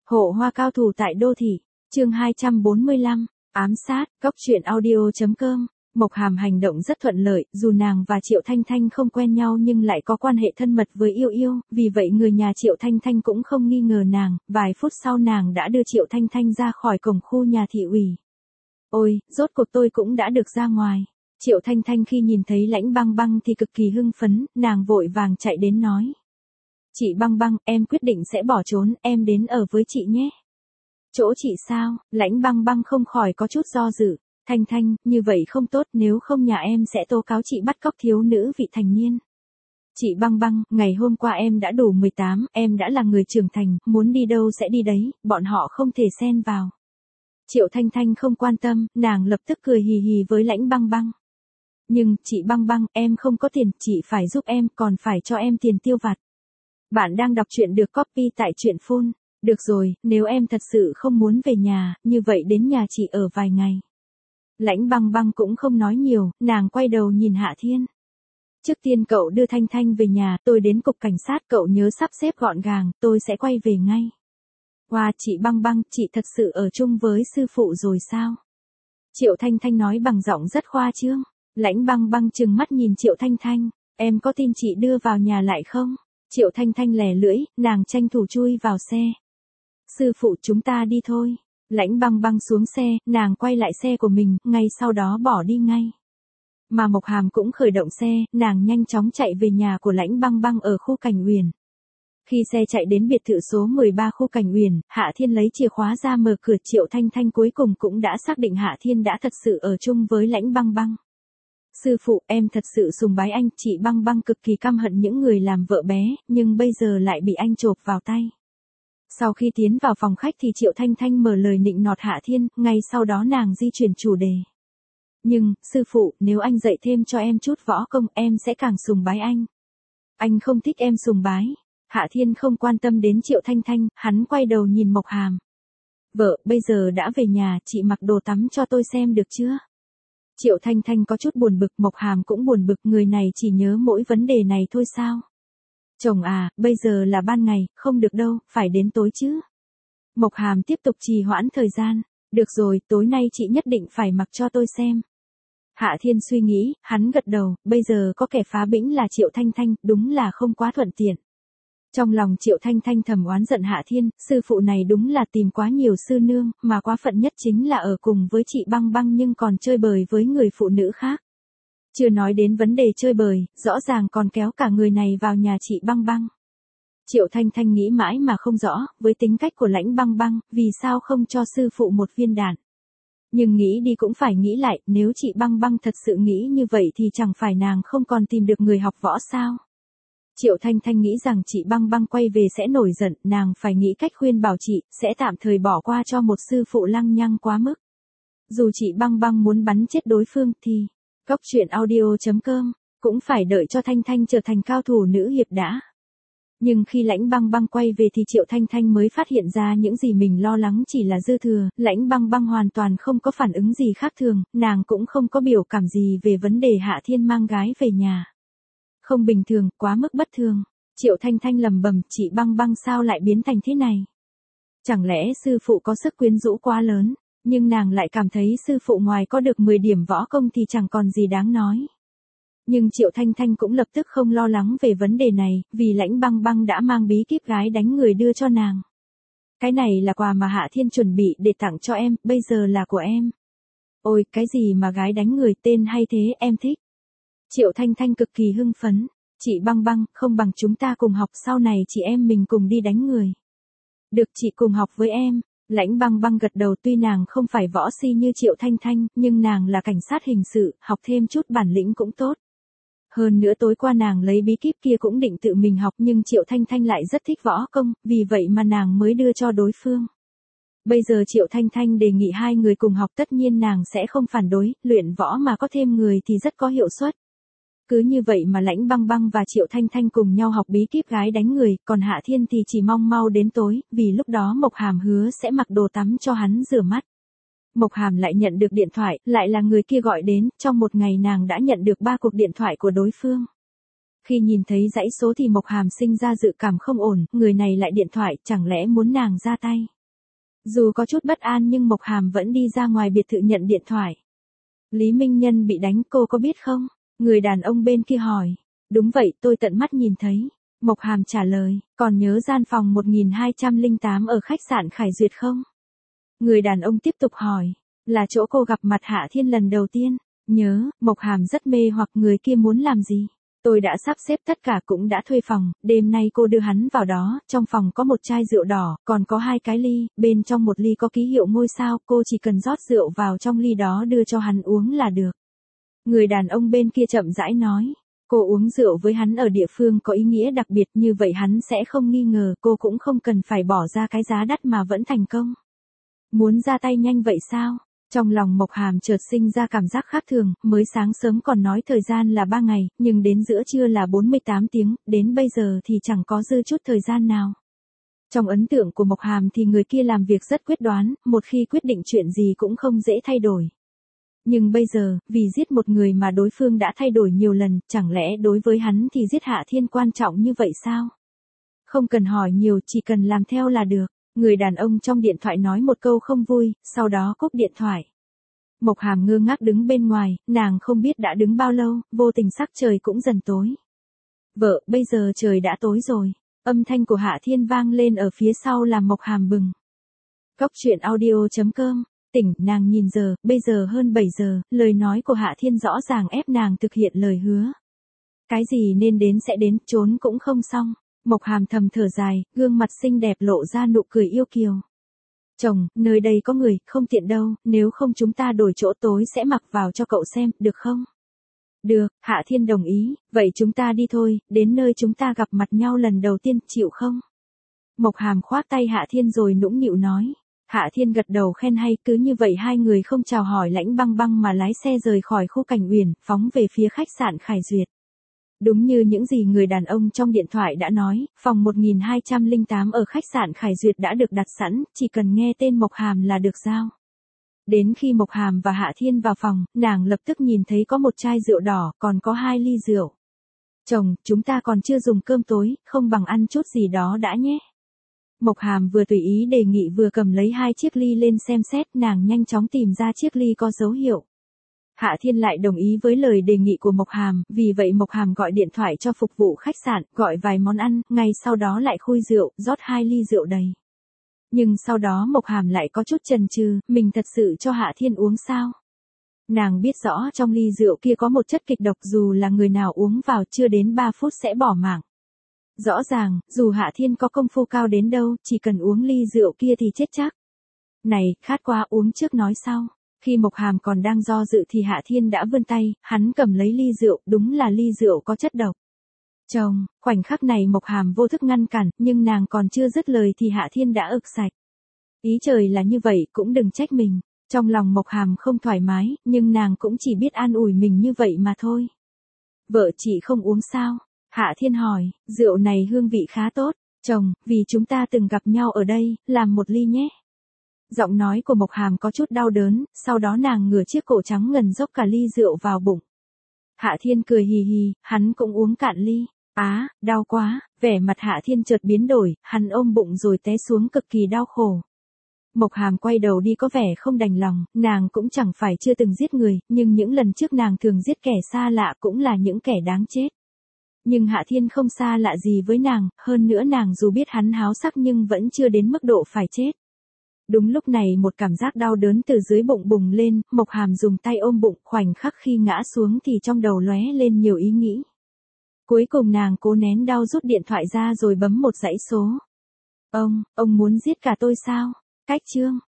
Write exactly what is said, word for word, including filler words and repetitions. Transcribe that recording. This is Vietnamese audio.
Hộ hoa cao thủ tại đô thị, chương hai trăm bốn mươi lăm, ám sát, góc truyện audio.com. Mộc Hàm hành động rất thuận lợi, dù nàng và Triệu Thanh Thanh không quen nhau nhưng lại có quan hệ thân mật với Yêu Yêu, vì vậy người nhà Triệu Thanh Thanh cũng không nghi ngờ nàng, vài phút sau nàng đã đưa Triệu Thanh Thanh ra khỏi cổng khu nhà thị ủy. Ôi, rốt cuộc tôi cũng đã được ra ngoài. Triệu Thanh Thanh khi nhìn thấy Lãnh Băng Băng thì cực kỳ hưng phấn, nàng vội vàng chạy đến nói. Chị Băng Băng, em quyết định sẽ bỏ trốn, em đến ở với chị nhé. Chỗ chị sao? Lãnh Băng Băng không khỏi có chút do dự. Thanh Thanh, như vậy không tốt, nếu không nhà em sẽ tố cáo chị bắt cóc thiếu nữ vị thành niên. Chị Băng Băng, ngày hôm qua em đã đủ mười tám, em đã là người trưởng thành, muốn đi đâu sẽ đi đấy, bọn họ không thể xen vào. Triệu Thanh Thanh không quan tâm, nàng lập tức cười hì hì với Lãnh Băng Băng. Nhưng, chị Băng Băng, em không có tiền, chị phải giúp em, còn phải cho em tiền tiêu vặt. Bạn đang đọc truyện được copy tại truyện phone. Được rồi, nếu em thật sự không muốn về nhà, như vậy đến nhà chị ở vài ngày. Lãnh Băng Băng cũng không nói nhiều, nàng quay đầu nhìn Hạ Thiên. Trước tiên cậu đưa Thanh Thanh về nhà, tôi đến cục cảnh sát, cậu nhớ sắp xếp gọn gàng, tôi sẽ quay về ngay. Wow, chị Băng Băng, chị thật sự ở chung với sư phụ rồi sao? Triệu Thanh Thanh nói bằng giọng rất khoa trương. Lãnh Băng Băng trừng mắt nhìn Triệu Thanh Thanh, em có tin chị đưa vào nhà lại không? Triệu Thanh Thanh lè lưỡi, nàng tranh thủ chui vào xe. Sư phụ, chúng ta đi thôi. Lãnh Băng Băng xuống xe, nàng quay lại xe của mình, ngay sau đó bỏ đi ngay. Mà Mộc Hàm cũng khởi động xe, nàng nhanh chóng chạy về nhà của Lãnh Băng Băng ở khu Cảnh Uyển. Khi xe chạy đến biệt thự số mười ba khu Cảnh Uyển, Hạ Thiên lấy chìa khóa ra mở cửa. Triệu Thanh Thanh cuối cùng cũng đã xác định Hạ Thiên đã thật sự ở chung với Lãnh Băng Băng. Sư phụ, em thật sự sùng bái anh, chị Băng Băng cực kỳ căm hận những người làm vợ bé, nhưng bây giờ lại bị anh chộp vào tay. Sau khi tiến vào phòng khách thì Triệu Thanh Thanh mở lời nịnh nọt Hạ Thiên, ngay sau đó nàng di chuyển chủ đề. Nhưng, sư phụ, nếu anh dạy thêm cho em chút võ công, em sẽ càng sùng bái anh. Anh không thích em sùng bái. Hạ Thiên không quan tâm đến Triệu Thanh Thanh, hắn quay đầu nhìn Mộc Hàm. Vợ, bây giờ đã về nhà, chị mặc đồ tắm cho tôi xem được chưa? Triệu Thanh Thanh có chút buồn bực, Mộc Hàm cũng buồn bực, người này chỉ nhớ mỗi vấn đề này thôi sao? Chồng à, bây giờ là ban ngày, không được đâu, phải đến tối chứ. Mộc Hàm tiếp tục trì hoãn thời gian. Được rồi, tối nay chị nhất định phải mặc cho tôi xem. Hạ Thiên suy nghĩ, hắn gật đầu, bây giờ có kẻ phá bĩnh là Triệu Thanh Thanh, đúng là không quá thuận tiện. Trong lòng Triệu Thanh Thanh thầm oán giận Hạ Thiên, sư phụ này đúng là tìm quá nhiều sư nương, mà quá phận nhất chính là ở cùng với chị Băng Băng nhưng còn chơi bời với người phụ nữ khác. Chưa nói đến vấn đề chơi bời, rõ ràng còn kéo cả người này vào nhà chị Băng Băng. Triệu Thanh Thanh nghĩ mãi mà không rõ, với tính cách của Lãnh Băng Băng, vì sao không cho sư phụ một viên đạn. Nhưng nghĩ đi cũng phải nghĩ lại, nếu chị Băng Băng thật sự nghĩ như vậy thì chẳng phải nàng không còn tìm được người học võ sao. Triệu Thanh Thanh nghĩ rằng chị Băng Băng quay về sẽ nổi giận, nàng phải nghĩ cách khuyên bảo chị, sẽ tạm thời bỏ qua cho một sư phụ lăng nhăng quá mức. Dù chị Băng Băng muốn bắn chết đối phương thì, góc truyện audio.com, cũng phải đợi cho Thanh Thanh trở thành cao thủ nữ hiệp đã. Nhưng khi Lãnh Băng Băng quay về thì Triệu Thanh Thanh mới phát hiện ra những gì mình lo lắng chỉ là dư thừa, Lãnh Băng Băng hoàn toàn không có phản ứng gì khác thường, nàng cũng không có biểu cảm gì về vấn đề Hạ Thiên mang gái về nhà. Không bình thường, quá mức bất thường. Triệu Thanh Thanh lầm bầm, chị Băng Băng sao lại biến thành thế này? Chẳng lẽ sư phụ có sức quyến rũ quá lớn, nhưng nàng lại cảm thấy sư phụ ngoài có được mười điểm võ công thì chẳng còn gì đáng nói. Nhưng Triệu Thanh Thanh cũng lập tức không lo lắng về vấn đề này, vì Lãnh Băng Băng đã mang bí kíp gái đánh người đưa cho nàng. Cái này là quà mà Hạ Thiên chuẩn bị để tặng cho em, bây giờ là của em. Ôi, cái gì mà gái đánh người, tên hay thế, em thích. Triệu Thanh Thanh cực kỳ hưng phấn. Chị Băng Băng, không bằng chúng ta cùng học, sau này chị em mình cùng đi đánh người. Được, chị cùng học với em. Lãnh Băng Băng gật đầu, tuy nàng không phải võ si như Triệu Thanh Thanh, nhưng nàng là cảnh sát hình sự, học thêm chút bản lĩnh cũng tốt. Hơn nữa tối qua nàng lấy bí kíp kia cũng định tự mình học nhưng Triệu Thanh Thanh lại rất thích võ công, vì vậy mà nàng mới đưa cho đối phương. Bây giờ Triệu Thanh Thanh đề nghị hai người cùng học, tất nhiên nàng sẽ không phản đối, luyện võ mà có thêm người thì rất có hiệu suất. Cứ như vậy mà Lãnh Băng Băng và Triệu Thanh Thanh cùng nhau học bí kíp gái đánh người, còn Hạ Thiên thì chỉ mong mau đến tối, vì lúc đó Mộc Hàm hứa sẽ mặc đồ tắm cho hắn rửa mắt. Mộc Hàm lại nhận được điện thoại, lại là người kia gọi đến, trong một ngày nàng đã nhận được ba cuộc điện thoại của đối phương. Khi nhìn thấy dãy số thì Mộc Hàm sinh ra dự cảm không ổn, người này lại điện thoại, chẳng lẽ muốn nàng ra tay. Dù có chút bất an nhưng Mộc Hàm vẫn đi ra ngoài biệt thự nhận điện thoại. Lý Minh Nhân bị đánh cô có biết không? Người đàn ông bên kia hỏi. Đúng vậy, tôi tận mắt nhìn thấy. Mộc Hàm trả lời, còn nhớ gian phòng một nghìn hai trăm lẻ tám ở khách sạn Khải Duyệt không? Người đàn ông tiếp tục hỏi, là chỗ cô gặp mặt Hạ Thiên lần đầu tiên. Nhớ, Mộc Hàm rất mê hoặc người kia muốn làm gì. Tôi đã sắp xếp tất cả cũng đã thuê phòng, đêm nay cô đưa hắn vào đó, trong phòng có một chai rượu đỏ, còn có hai cái ly, bên trong một ly có ký hiệu ngôi sao, cô chỉ cần rót rượu vào trong ly đó đưa cho hắn uống là được. Người đàn ông bên kia chậm rãi nói, cô uống rượu với hắn ở địa phương có ý nghĩa đặc biệt như vậy hắn sẽ không nghi ngờ, cô cũng không cần phải bỏ ra cái giá đắt mà vẫn thành công. Muốn ra tay nhanh vậy sao? Trong lòng Mộc Hàm chợt sinh ra cảm giác khác thường, mới sáng sớm còn nói thời gian là ba ngày, nhưng đến giữa trưa là bốn mươi tám tiếng, đến bây giờ thì chẳng có dư chút thời gian nào. Trong ấn tượng của Mộc Hàm thì người kia làm việc rất quyết đoán, một khi quyết định chuyện gì cũng không dễ thay đổi. Nhưng bây giờ, vì giết một người mà đối phương đã thay đổi nhiều lần, chẳng lẽ đối với hắn thì giết Hạ Thiên quan trọng như vậy sao? Không cần hỏi nhiều, chỉ cần làm theo là được. Người đàn ông trong điện thoại nói một câu không vui, sau đó cúp điện thoại. Mộc Hàm ngơ ngác đứng bên ngoài, nàng không biết đã đứng bao lâu, vô tình sắc trời cũng dần tối. Vợ, bây giờ trời đã tối rồi. Âm thanh của Hạ Thiên vang lên ở phía sau làm Mộc Hàm bừng. Cốc truyện audio chấm com, tỉnh, nàng nhìn giờ, bây giờ hơn bảy giờ, lời nói của Hạ Thiên rõ ràng ép nàng thực hiện lời hứa. Cái gì nên đến sẽ đến, trốn cũng không xong. Mộc Hàm thầm thở dài, gương mặt xinh đẹp lộ ra nụ cười yêu kiều. Chồng, nơi đây có người, không tiện đâu, nếu không chúng ta đổi chỗ tối sẽ mặc vào cho cậu xem, được không? Được, Hạ Thiên đồng ý, vậy chúng ta đi thôi, đến nơi chúng ta gặp mặt nhau lần đầu tiên, chịu không? Mộc Hàm khoác tay Hạ Thiên rồi nũng nịu nói. Hạ Thiên gật đầu khen hay, cứ như vậy hai người không chào hỏi lãnh băng băng mà lái xe rời khỏi khu Cảnh Uyển, phóng về phía khách sạn Khải Duyệt. Đúng như những gì người đàn ông trong điện thoại đã nói, phòng một nghìn hai trăm lẻ tám ở khách sạn Khải Duyệt đã được đặt sẵn, chỉ cần nghe tên Mộc Hàm là được giao. Đến khi Mộc Hàm và Hạ Thiên vào phòng, nàng lập tức nhìn thấy có một chai rượu đỏ, còn có hai ly rượu. Chồng, chúng ta còn chưa dùng cơm tối, không bằng ăn chút gì đó đã nhé. Mộc Hàm vừa tùy ý đề nghị vừa cầm lấy hai chiếc ly lên xem xét, nàng nhanh chóng tìm ra chiếc ly có dấu hiệu. Hạ Thiên lại đồng ý với lời đề nghị của Mộc Hàm, vì vậy Mộc Hàm gọi điện thoại cho phục vụ khách sạn, gọi vài món ăn, ngay sau đó lại khui rượu, rót hai ly rượu đầy. Nhưng sau đó Mộc Hàm lại có chút chần chừ, mình thật sự cho Hạ Thiên uống sao? Nàng biết rõ trong ly rượu kia có một chất kịch độc dù là người nào uống vào chưa đến ba phút sẽ bỏ mạng. Rõ ràng, dù Hạ Thiên có công phu cao đến đâu, chỉ cần uống ly rượu kia thì chết chắc. Này, khát quá uống trước nói sau. Khi Mộc Hàm còn đang do dự thì Hạ Thiên đã vươn tay, hắn cầm lấy ly rượu, đúng là ly rượu có chất độc. Chồng, khoảnh khắc này Mộc Hàm vô thức ngăn cản, nhưng nàng còn chưa dứt lời thì Hạ Thiên đã ực sạch. Ý trời là như vậy, cũng đừng trách mình. Trong lòng Mộc Hàm không thoải mái, nhưng nàng cũng chỉ biết an ủi mình như vậy mà thôi. Vợ chị không uống sao? Hạ Thiên hỏi, rượu này hương vị khá tốt. Chồng, vì chúng ta từng gặp nhau ở đây, làm một ly nhé. Giọng nói của Mộc Hàm có chút đau đớn, sau đó nàng ngửa chiếc cổ trắng ngần dốc cả ly rượu vào bụng. Hạ Thiên cười hì hì, hắn cũng uống cạn ly. Á, đau quá, vẻ mặt Hạ Thiên chợt biến đổi, hắn ôm bụng rồi té xuống cực kỳ đau khổ. Mộc Hàm quay đầu đi có vẻ không đành lòng, nàng cũng chẳng phải chưa từng giết người, nhưng những lần trước nàng thường giết kẻ xa lạ cũng là những kẻ đáng chết. Nhưng Hạ Thiên không xa lạ gì với nàng, hơn nữa nàng dù biết hắn háo sắc nhưng vẫn chưa đến mức độ phải chết. Đúng lúc này một cảm giác đau đớn từ dưới bụng bùng lên, Mộc Hàm dùng tay ôm bụng, khoảnh khắc khi ngã xuống thì trong đầu lóe lên nhiều ý nghĩ. Cuối cùng nàng cố nén đau rút điện thoại ra rồi bấm một dãy số. Ông, ông muốn giết cả tôi sao? Cách chương.